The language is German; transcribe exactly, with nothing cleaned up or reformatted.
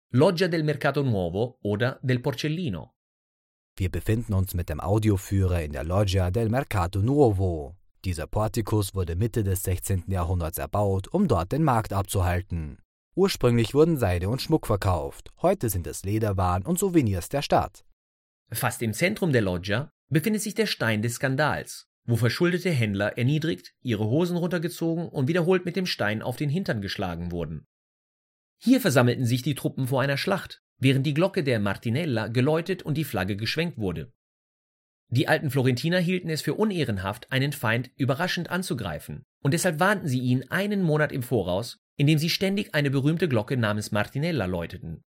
Loggia del Mercato Nuovo oder del Porcellino. Wir befinden uns mit dem Audioführer in der Loggia del Mercato Nuovo. Dieser Portikus wurde Mitte des sechzehnten Jahrhunderts erbaut, um dort den Markt abzuhalten. Ursprünglich wurden Seide und Schmuck verkauft, heute sind es Lederwaren und Souvenirs der Stadt. Fast im Zentrum der Loggia befindet sich der Stein des Skandals, wo verschuldete Händler erniedrigt, ihre Hosen runtergezogen und wiederholt mit dem Stein auf den Hintern geschlagen wurden. Hier versammelten sich die Truppen vor einer Schlacht, während die Glocke der Martinella geläutet und die Flagge geschwenkt wurde. Die alten Florentiner hielten es für unehrenhaft, einen Feind überraschend anzugreifen, und deshalb warnten sie ihn einen Monat im Voraus, indem sie ständig eine berühmte Glocke namens Martinella läuteten.